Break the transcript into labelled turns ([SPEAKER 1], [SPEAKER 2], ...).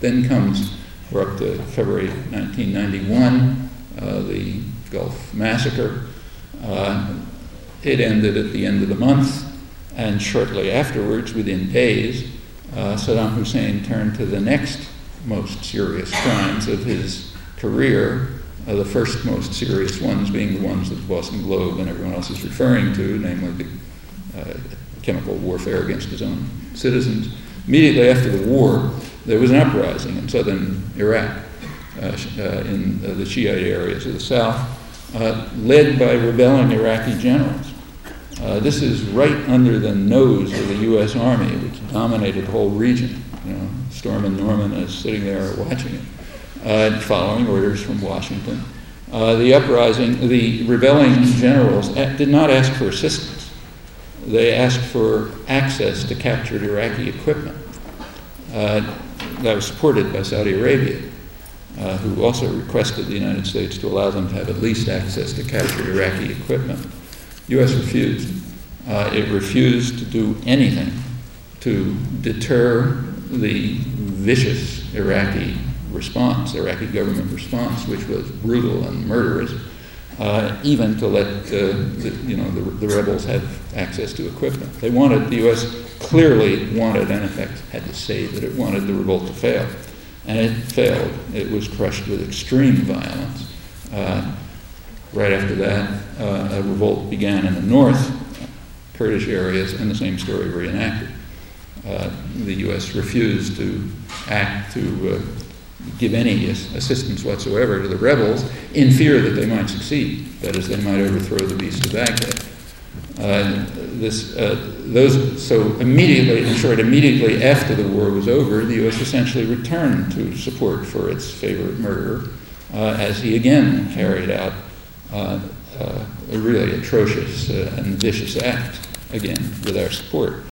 [SPEAKER 1] Then comes, we're up to February 1991, the Gulf Massacre. It ended at the end of the month, and shortly afterwards, within days, Saddam Hussein turned to the next most serious crimes of his career, the first most serious ones being the ones that the Boston Globe and everyone else is referring to, namely the chemical warfare against his own citizens. Immediately after the war, there was an uprising in southern Iraq, in the Shiite areas of the south, led by rebelling Iraqi generals. This is right under the nose of the U.S. Army, which dominated the whole region. Stormin' Norman is sitting there watching it, following orders from Washington. The rebelling generals did not ask for assistance. They asked for access to captured Iraqi equipment. That was supported by Saudi Arabia, who also requested the United States to allow them to have at least access to captured Iraqi equipment. The U.S. refused. It refused to do anything to deter the vicious Iraqi government response, which was brutal and murderous, even to let the rebels have access to equipment. The U.S. clearly wanted, and in fact had to say that it wanted the revolt to fail. And it failed. It was crushed with extreme violence. Right after that, a revolt began in the north, Kurdish areas, and the same story reenacted. The U.S. refused to act to give any assistance whatsoever to the rebels in fear that they might succeed, that is, they might overthrow the beast of Baghdad. So immediately after the war was over, the U.S. essentially returned to support for its favorite murderer, as he again carried out a really atrocious and vicious act, again, with our support.